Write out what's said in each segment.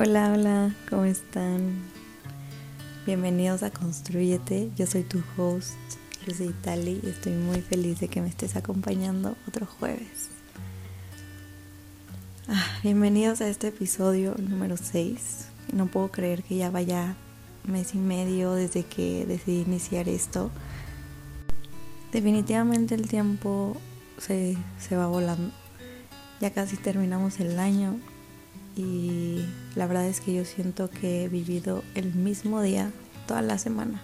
Hola, hola, ¿cómo están? Bienvenidos a Construyete, yo soy tu host, Lucy Itali, y estoy muy feliz de que me estés acompañando otro jueves. Bienvenidos a este episodio número 6. No puedo creer que ya vaya mes y medio desde que decidí iniciar esto. Definitivamente el tiempo se va volando. Ya casi terminamos el año. Y la verdad es que yo siento que he vivido el mismo día toda la semana.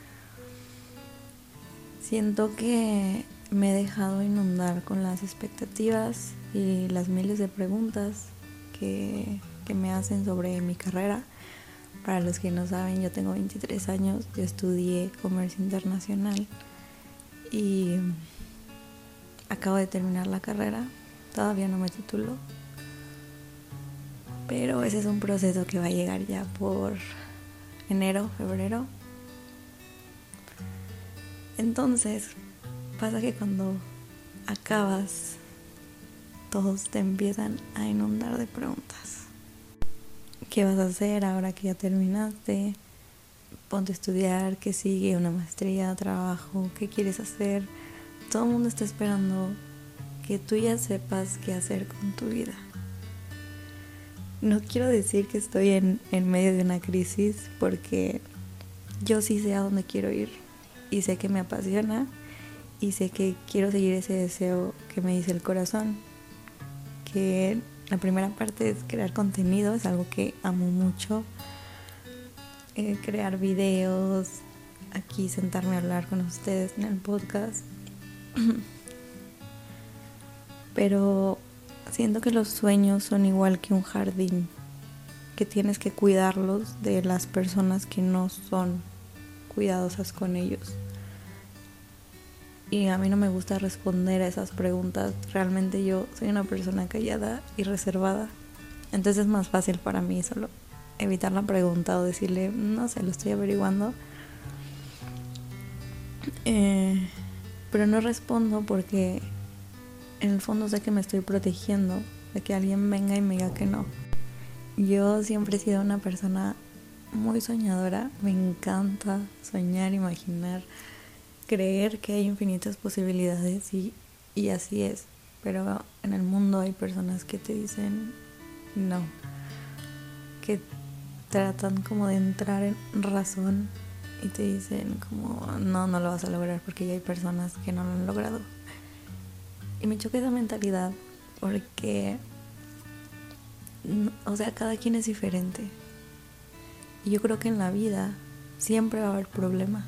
Siento que me he dejado inundar con las expectativas y las miles de preguntas que me hacen sobre mi carrera. Para los que no saben, yo tengo 23 años, yo estudié comercio internacional y acabo de terminar la carrera, todavía no me titulo. Pero ese es un proceso que va a llegar ya por enero, febrero. Entonces, pasa que cuando acabas, todos te empiezan a inundar de preguntas. ¿Qué vas a hacer ahora que ya terminaste? Ponte a estudiar, ¿qué sigue? ¿Una maestría, trabajo? ¿Qué quieres hacer? Todo el mundo está esperando que tú ya sepas qué hacer con tu vida. No quiero decir que estoy en medio de una crisis, porque yo sí sé a dónde quiero ir y sé que me apasiona y sé que quiero seguir ese deseo que me dice el corazón, que la primera parte es crear contenido, es algo que amo mucho, crear videos, aquí sentarme a hablar con ustedes en el podcast. Pero siento que los sueños son igual que un jardín, que tienes que cuidarlos de las personas que no son cuidadosas con ellos. Y a mí no me gusta responder a esas preguntas. Realmente yo soy una persona callada y reservada. Entonces es más fácil para mí solo evitar la pregunta o decirle, no sé, lo estoy averiguando. Pero no respondo porque en el fondo sé que me estoy protegiendo de que alguien venga y me diga que no. Yo siempre he sido una persona muy soñadora. Me encanta soñar, imaginar, creer que hay infinitas posibilidades y así es. Pero en el mundo hay personas que te dicen no, que tratan como de entrar en razón y te dicen como no lo vas a lograr, porque ya hay personas que no lo han logrado. Y me choca esa mentalidad porque, o sea, cada quien es diferente. Y yo creo que en la vida siempre va a haber problemas.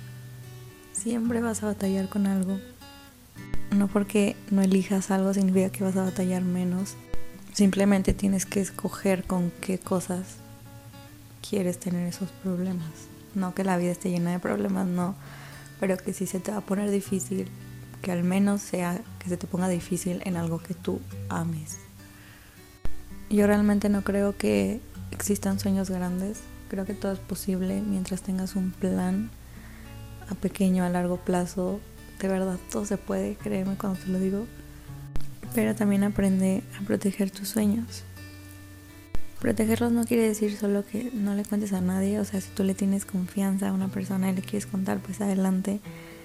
Siempre vas a batallar con algo. No porque no elijas algo significa que vas a batallar menos. Simplemente tienes que escoger con qué cosas quieres tener esos problemas. No que la vida esté llena de problemas, no. Pero que si se te va a poner difícil, que al menos sea que se te ponga difícil en algo que tú ames. Yo realmente no creo que existan sueños grandes. Creo que todo es posible mientras tengas un plan a pequeño, a largo plazo. De verdad, todo se puede, créeme cuando te lo digo. Pero también aprende a proteger tus sueños. Protegerlos no quiere decir solo que no le cuentes a nadie. O sea, si tú le tienes confianza a una persona y le quieres contar, pues adelante.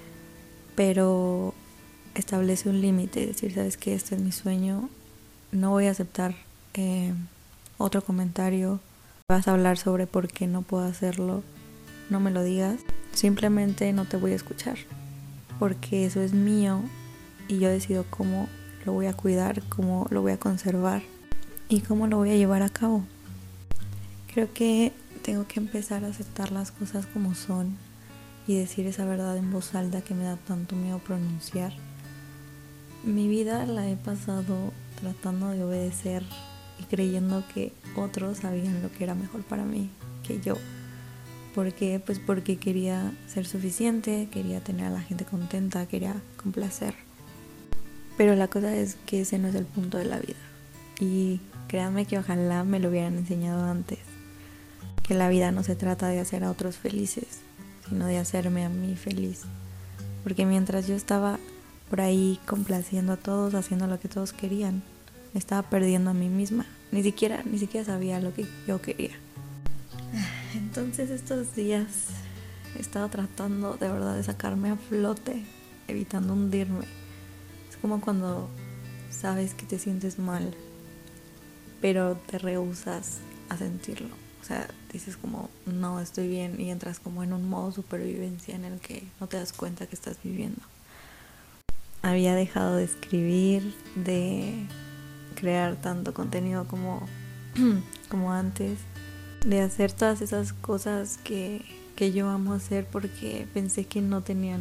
Pero establece un límite, decir, sabes que este es mi sueño, no voy a aceptar otro comentario. Vas a hablar sobre por qué no puedo hacerlo, no me lo digas. Simplemente no te voy a escuchar, porque eso es mío y yo decido cómo lo voy a cuidar, cómo lo voy a conservar y cómo lo voy a llevar a cabo. Creo que tengo que empezar a aceptar las cosas como son y decir esa verdad en voz alta que me da tanto miedo pronunciar. Mi vida la he pasado tratando de obedecer y creyendo que otros sabían lo que era mejor para mí que yo. ¿Por qué? Pues porque quería ser suficiente, quería tener a la gente contenta, quería complacer. Pero la cosa es que ese no es el punto de la vida. Y créanme que ojalá me lo hubieran enseñado antes. Que la vida no se trata de hacer a otros felices, sino de hacerme a mí feliz. Porque mientras yo estaba por ahí complaciendo a todos, haciendo lo que todos querían, me estaba perdiendo a mí misma. ni siquiera sabía lo que yo quería. Entonces estos días he estado tratando de verdad de sacarme a flote, evitando hundirme. Es como cuando sabes que te sientes mal, pero te rehusas a sentirlo. O sea, dices como, no, estoy bien, y entras como en un modo supervivencia en el que no te das cuenta que estás viviendo. Había dejado de escribir, de crear tanto contenido como antes, de hacer todas esas cosas que yo amo hacer porque pensé que no tenían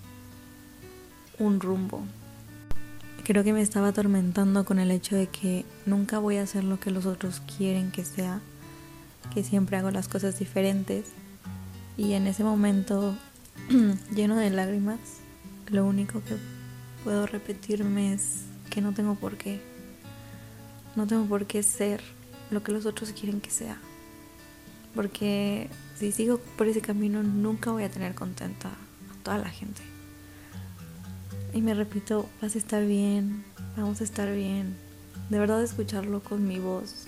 un rumbo. Creo que me estaba atormentando con el hecho de que nunca voy a hacer lo que los otros quieren que sea, que siempre hago las cosas diferentes, y en ese momento lleno de lágrimas, lo único que puedo repetirme es que no tengo por qué ser lo que los otros quieren que sea, porque si sigo por ese camino nunca voy a tener contenta a toda la gente. Y me repito, vas a estar bien, vamos a estar bien. De verdad, escucharlo con mi voz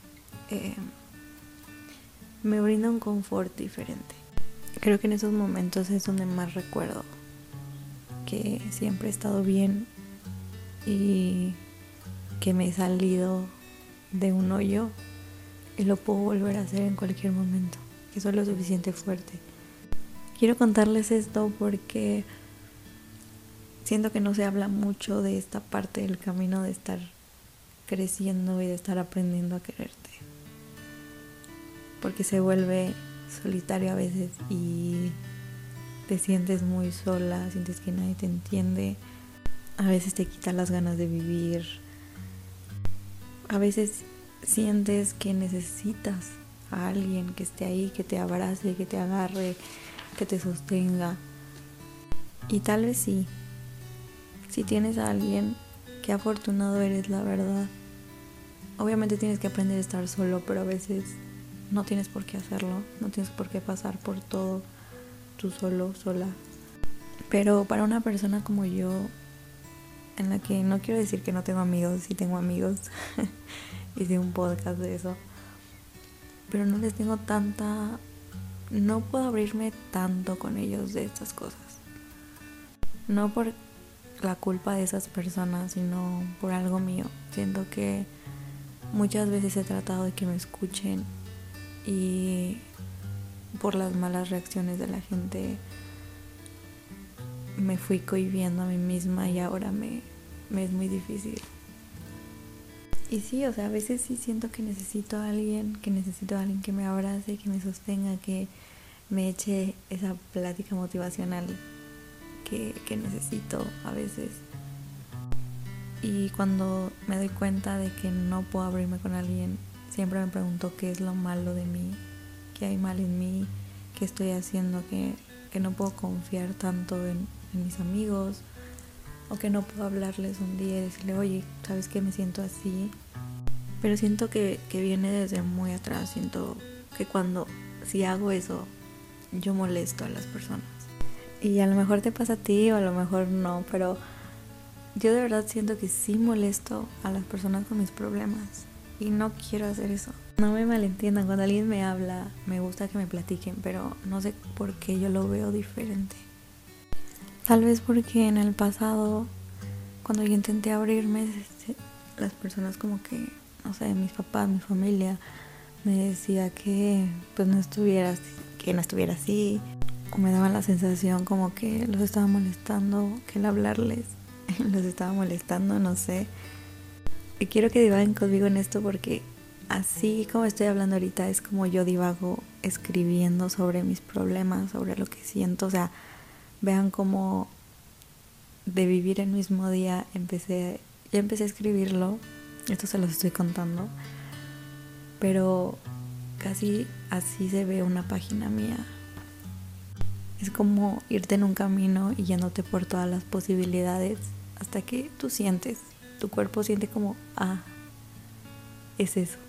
me brinda un confort diferente. Creo que en esos momentos es donde más recuerdo que siempre he estado bien y que me he salido de un hoyo y lo puedo volver a hacer en cualquier momento, que soy lo suficiente fuerte. Quiero contarles esto porque siento que no se habla mucho de esta parte del camino de estar creciendo y de estar aprendiendo a quererte, porque se vuelve solitario a veces y te sientes muy sola, sientes que nadie te entiende, a veces te quita las ganas de vivir, a veces sientes que necesitas a alguien que esté ahí, que te abrace, que te agarre, que te sostenga. Y tal vez sí, si tienes a alguien, qué afortunado eres, la verdad. Obviamente tienes que aprender a estar solo, pero a veces no tienes por qué hacerlo, no tienes por qué pasar por todo tú solo, sola. Pero para una persona como yo, en la que no quiero decir que no tengo amigos, sí tengo amigos, hice un podcast de eso, pero no les tengo no puedo abrirme tanto con ellos de estas cosas. No por la culpa de esas personas, sino por algo mío. Siento que muchas veces he tratado de que me escuchen y por las malas reacciones de la gente me fui cohibiendo a mí misma y ahora me es muy difícil. Y sí, o sea, a veces sí siento que necesito a alguien que me abrace, que me sostenga, que me eche esa plática motivacional que necesito a veces. Y cuando me doy cuenta de que no puedo abrirme con alguien, siempre me pregunto qué es lo malo de mí, qué hay mal en mí, qué estoy haciendo que no puedo confiar tanto en mis amigos, o que no puedo hablarles un día y decirle, oye, ¿sabes qué? Me siento así. Pero siento que viene desde muy atrás. Siento que si hago eso, yo molesto a las personas. Y a lo mejor te pasa a ti o a lo mejor no, pero yo de verdad siento que sí molesto a las personas con mis problemas y no quiero hacer eso. No me malentiendan, cuando alguien me habla, me gusta que me platiquen, pero no sé por qué yo lo veo diferente. Tal vez porque en el pasado, cuando yo intenté abrirme, las personas como que, no sé, mis papás, mi familia, me decía que pues no estuviera así, o me daban la sensación como que los estaba molestando, que el hablarles los estaba molestando, no sé. Y quiero que divaguen conmigo en esto porque así como estoy hablando ahorita es como yo divago escribiendo sobre mis problemas, sobre lo que siento. O sea, vean cómo de vivir el mismo día ya empecé a escribirlo. Esto se los estoy contando, pero casi así se ve una página mía. Es como irte en un camino y yéndote por todas las posibilidades hasta que tu cuerpo siente como, es eso.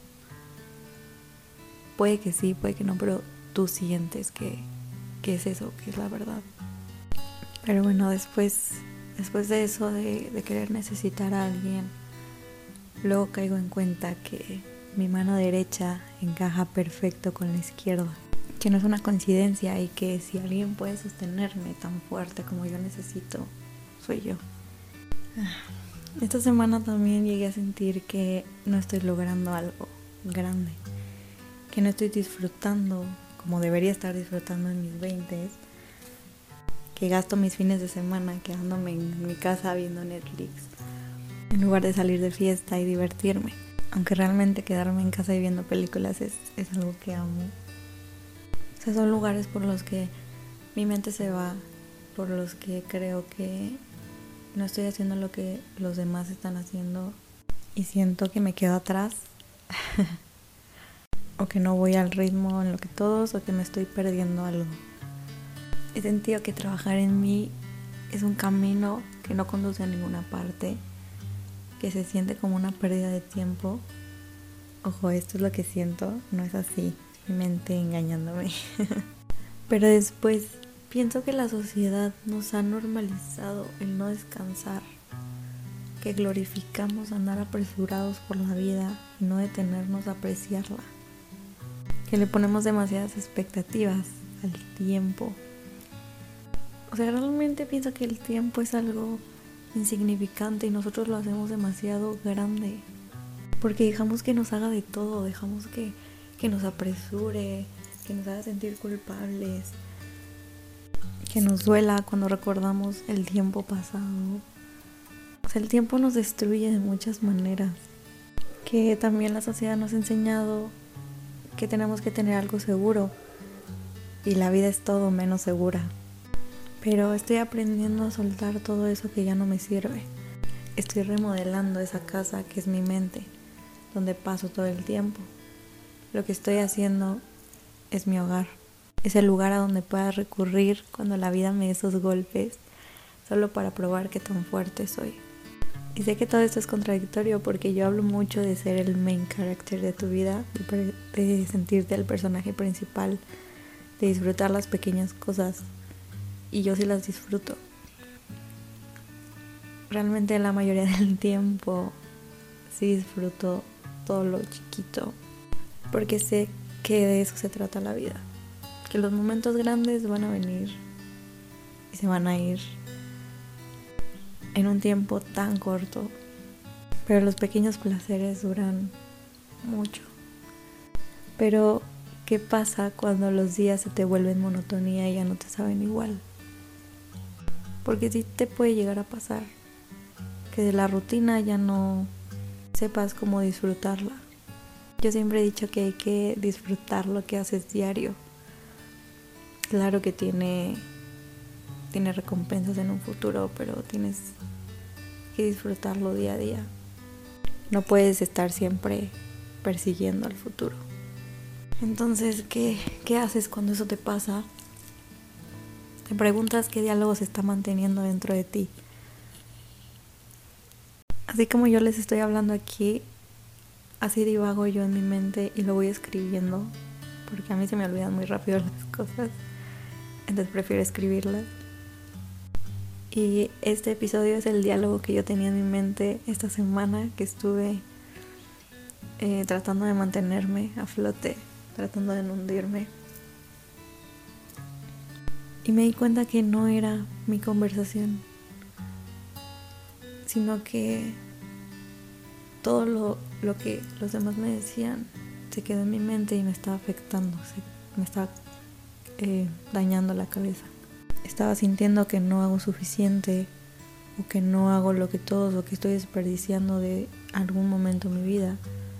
Puede que sí, puede que no, pero tú sientes que es eso, que es la verdad. Pero bueno, después de eso, de querer necesitar a alguien, luego caigo en cuenta que mi mano derecha encaja perfecto con la izquierda, que no es una coincidencia y que si alguien puede sostenerme tan fuerte como yo necesito, soy yo. Esta semana también llegué a sentir que no estoy logrando algo grande, que no estoy disfrutando como debería estar disfrutando en mis 20s, que gasto mis fines de semana quedándome en mi casa viendo Netflix en lugar de salir de fiesta y divertirme, aunque realmente quedarme en casa y viendo películas es algo que amo. O sea, son lugares por los que mi mente se va, por los que creo que no estoy haciendo lo que los demás están haciendo y siento que me quedo atrás o que no voy al ritmo en lo que todos, o que me estoy perdiendo algo. He sentido que trabajar en mí es un camino que no conduce a ninguna parte, que se siente como una pérdida de tiempo. Ojo, esto es lo que siento, no es así, mi mente engañándome. Pero después pienso que la sociedad nos ha normalizado el no descansar, que glorificamos andar apresurados por la vida y no detenernos a apreciarla, que le ponemos demasiadas expectativas al tiempo. O sea, realmente pienso que el tiempo es algo insignificante y nosotros lo hacemos demasiado grande, porque dejamos que nos haga de todo, dejamos que nos apresure, que nos haga sentir culpables, que nos duela cuando recordamos el tiempo pasado. O sea, el tiempo nos destruye de muchas maneras, que también la sociedad nos ha enseñado que tenemos que tener algo seguro y la vida es todo menos segura. Pero estoy aprendiendo a soltar todo eso que ya no me sirve. Estoy remodelando esa casa que es mi mente, donde paso todo el tiempo. Lo que estoy haciendo es mi hogar. Es el lugar a donde pueda recurrir cuando la vida me dé esos golpes, solo para probar qué tan fuerte soy. Y sé que todo esto es contradictorio porque yo hablo mucho de ser el main character de tu vida, de sentirte el personaje principal, de disfrutar las pequeñas cosas. Y yo sí las disfruto. Realmente la mayoría del tiempo sí disfruto todo lo chiquito, porque sé que de eso se trata la vida, que los momentos grandes van a venir y se van a ir en un tiempo tan corto, pero los pequeños placeres duran mucho. Pero ¿qué pasa cuando los días se te vuelven monotonía y ya no te saben igual? Porque sí te puede llegar a pasar que de la rutina ya no sepas cómo disfrutarla. Yo siempre he dicho que hay que disfrutar lo que haces diario. Claro que tiene recompensas en un futuro, pero tienes que disfrutarlo día a día. No puedes estar siempre persiguiendo al futuro. Entonces, ¿qué haces cuando eso te pasa? Te preguntas qué diálogo se está manteniendo dentro de ti. Así como yo les estoy hablando aquí, así divago yo en mi mente y lo voy escribiendo, porque a mí se me olvidan muy rápido las cosas, entonces prefiero escribirlas. Y este episodio es el diálogo que yo tenía en mi mente esta semana que estuve tratando de mantenerme a flote, tratando de no hundirme. Y me di cuenta que no era mi conversación, sino que todo lo que los demás me decían se quedó en mi mente y me estaba afectando, me estaba dañando la cabeza. Estaba sintiendo que no hago suficiente, o que no hago lo que todos, o que estoy desperdiciando de algún momento en mi vida,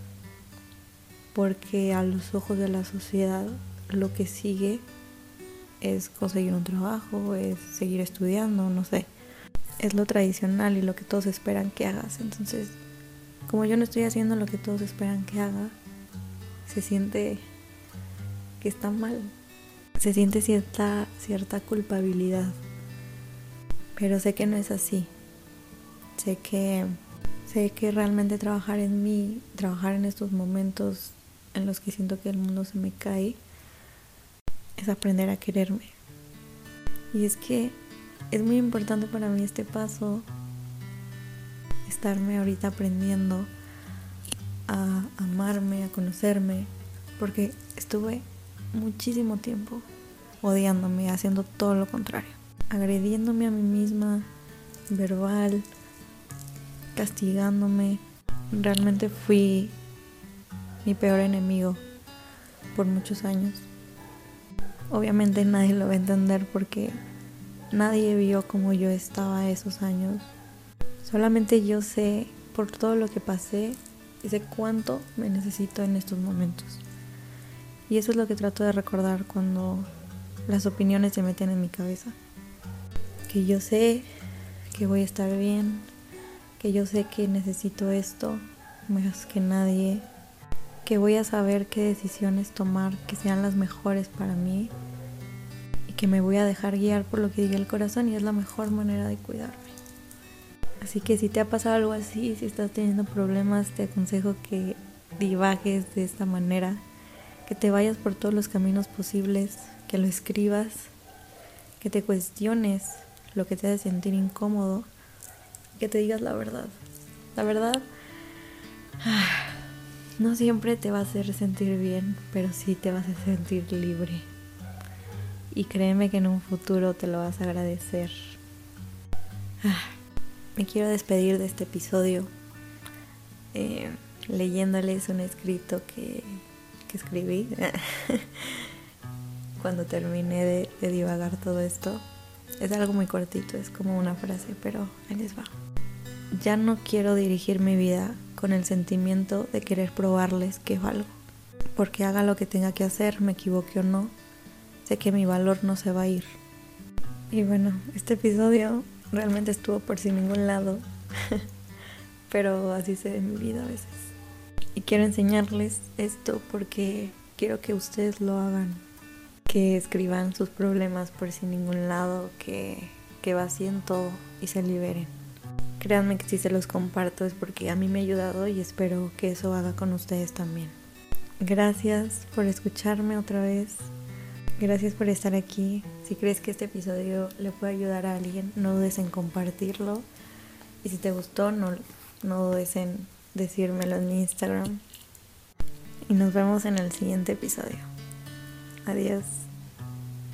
porque a los ojos de la sociedad lo que sigue es conseguir un trabajo, es seguir estudiando, no sé. Es lo tradicional y lo que todos esperan que hagas. Entonces, como yo no estoy haciendo lo que todos esperan que haga, se siente que está mal. Se siente cierta culpabilidad. Pero sé que no es así. Sé que realmente trabajar en mí, trabajar en estos momentos en los que siento que el mundo se me cae, es aprender a quererme. Y es que es muy importante para mí este paso, estarme ahorita aprendiendo a amarme, a conocerme, porque estuve muchísimo tiempo odiándome, haciendo todo lo contrario, agrediéndome a mí misma, verbal, castigándome. Realmente fui mi peor enemigo por muchos años. Obviamente nadie lo va a entender porque nadie vio cómo yo estaba esos años. Solamente yo sé, por todo lo que pasé, y sé cuánto me necesito en estos momentos. Y eso es lo que trato de recordar cuando las opiniones se meten en mi cabeza. Que yo sé que voy a estar bien, que yo sé que necesito esto más que nadie, que voy a saber qué decisiones tomar que sean las mejores para mí y que me voy a dejar guiar por lo que diga el corazón, y es la mejor manera de cuidarme. Así que si te ha pasado algo así, si estás teniendo problemas, te aconsejo que divagues de esta manera, que te vayas por todos los caminos posibles, que lo escribas, que te cuestiones lo que te hace sentir incómodo, que te digas la verdad. La verdad no siempre te va a hacer sentir bien, pero sí te vas a sentir libre. Y créeme que en un futuro te lo vas a agradecer. Me quiero despedir de este episodio leyéndoles un escrito que escribí cuando terminé de divagar todo esto. Es algo muy cortito, es como una frase, pero ahí les va. Ya no quiero dirigir mi vida con el sentimiento de querer probarles que valgo, porque haga lo que tenga que hacer, me equivoque o no, sé que mi valor no se va a ir. Y bueno, este episodio realmente estuvo por sin ningún lado, pero así se ve mi vida a veces. Y quiero enseñarles esto porque quiero que ustedes lo hagan, que escriban sus problemas por sin ningún lado, que vacíen todo y se liberen. Créanme que si se los comparto es porque a mí me ha ayudado y espero que eso haga con ustedes también. Gracias por escucharme otra vez. Gracias por estar aquí. Si crees que este episodio le puede ayudar a alguien, no dudes en compartirlo. Y si te gustó, no dudes en decírmelo en mi Instagram. Y nos vemos en el siguiente episodio. Adiós.